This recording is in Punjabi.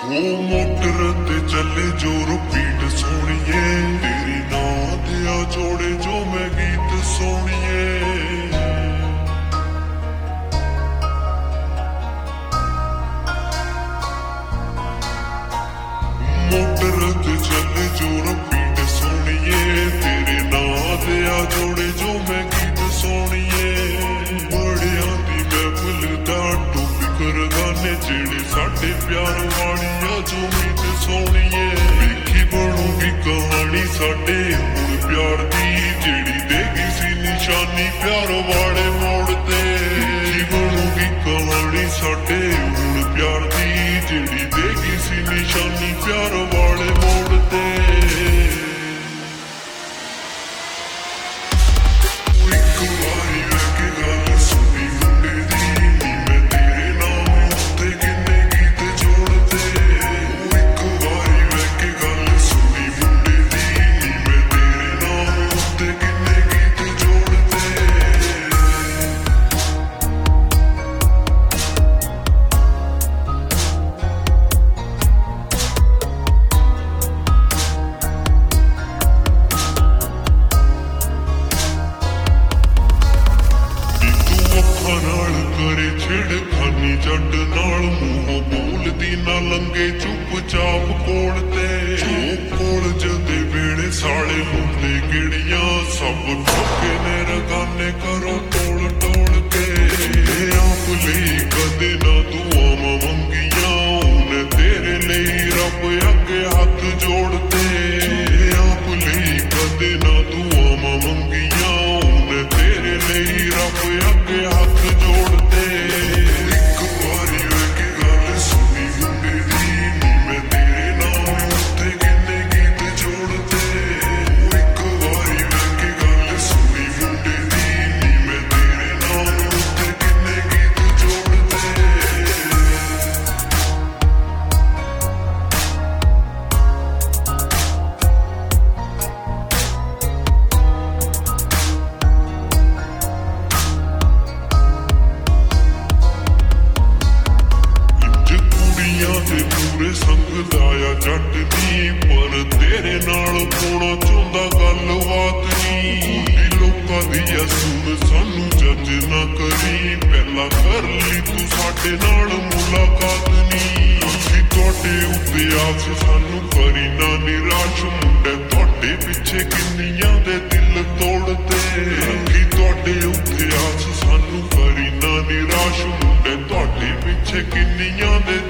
ਉਹ ਮੋਟਰ ਤੇ ਚੱਲੇ ਜੋ ਪੀਟ ਸੋਣੀਏ, ਤੇਰੀ ਨਾਂ ਦੇ ਆ ਜੋੜੇ ਜੋ ਮੈਂ ਗੀਤ ਸੋਣੀਏ। ਮੋਟਰ ਤੇ ਚੱਲੇ ਜੋ ਪੀਟ ਸੋਣੀਏ, ਤੇਰੇ ਨਾਂ ਦੇ ਆ ਜੋੜੇ ਜੋ ਮੈਂ ਗੀਤ ਸੋਣੀਏ। ਬੜਿਆਂ ਦੀ ਮਹਿਫਿਲ ਦਾ ਟੋਪੀ ਕਰਗਾਨੇ ਜਿਹੜੇ ਸਾਡੇ ਪਿਆਰ ਵਾਲੀਆਂ ਜੋ ਗੀਤ ਸੋਣੀਏ। ਵੇਖੀ ਬਣੂਗੀ ਕਹਾਣੀ ਸਾਡੇ ਹੁਣ ਪਿਆਰ ਦੀ, ਜਿਹੜੀ ਦੇਗੀ ਸੀ ਨਿਸ਼ਾਨੀ ਪਿਆਰ ਵਾਲੇ ਮੋੜ ਤੇ। ਵੇਖੀ ਬਣੂਗੀ ਕਹਾਣੀ ਸਾਡੇ ਹੁਣ ਪਿਆਰ ਦੀ, ਜਿਹੜੀ ਦੇਗੀ ਸੀ ਨਿਸ਼ਾਨੀ ਪਿਆਰ ਵਾਲੇ ਮੋੜ ਤੇ। ਛੇੜਖਾਨੀ ਜੱਟ ਨਾਲ ਮੂੰਹੋਂ ਬੋਲਦੀ ਨਾ ਲੰਗੇ ਚੁੱਪਚਾਪ ਕੋਲ ਤੇ। ਜੋ ਕੋਲਜ ਦੇ ਵੇੜੇ ਸਾਲੇ ਹੁੰਦੇ ਕਿਹੜੀਆਂ, ਸਭ ਠੋਕੇ ਨੇ ਰਗਾਨੇ ਕਰੋ ਟੋਲ ਟੋਲ ਕੇ। ਆਪ ਲਈ ਕਦੇ ਨਾ ਦੁਆਵਾਂ ਮੰਗੀਆਂ, ਉਹਨੇ ਤੇਰੇ ਲਈ ਰੱਬ ਅੱਗੇ ਹੱਥ ਜੋੜਦੇ। ਆਪ ਲਈ ਕਦੇ ਨਾ ਦੁਆਵਾਂ ਮੰਗੀਆਂ, ਉਹਨੇ ਤੇਰੇ ਲਈ ਰੱਬ ਅੱਗੇ ਹੱਥ ਜੋੜਦੇ। ਪੂਰੇ ਸੰਗ ਲਾਇਆ ਜੱਟ ਨੀ, ਪਰ ਤੇਰੇ ਨਾਲ ਪਾਉਣਾ ਚਾਹੁੰਦਾ ਗੱਲਬਾਤ ਨੀ। ਲੋਕਾਂ ਦੀ ਸੁਣ ਸਾਨੂੰ ਜੱਜ ਨਾ ਕਰੀ, ਪਹਿਲਾਂ ਕਰ ਲਈ ਤੂੰ ਸਾਡੇ ਨਾਲ ਮੁਲਾਕਾਤ ਨੀ। ਅਸੀਂ ਤੁਹਾਡੇ ਉੱਤੇ ਆਸ ਸਾਨੂੰ ਕਰੀ ਨਾ ਨਿਰਾਸ਼, ਮੁੰਡੇ ਤੁਹਾਡੇ ਪਿੱਛੇ ਕਿੰਨੀਆਂ ਦੇ ਦਿਲ ਤੋੜਦੇ। ਅਸੀਂ ਤੁਹਾਡੇ ਉੱਤੇ ਆਸ ਸਾਨੂੰ ਕਰੀ ਨਾ ਨਿਰਾਸ਼, ਮੁੰਡੇ ਤੁਹਾਡੇ ਪਿੱਛੇ ਕਿੰਨੀਆਂ ਦੇ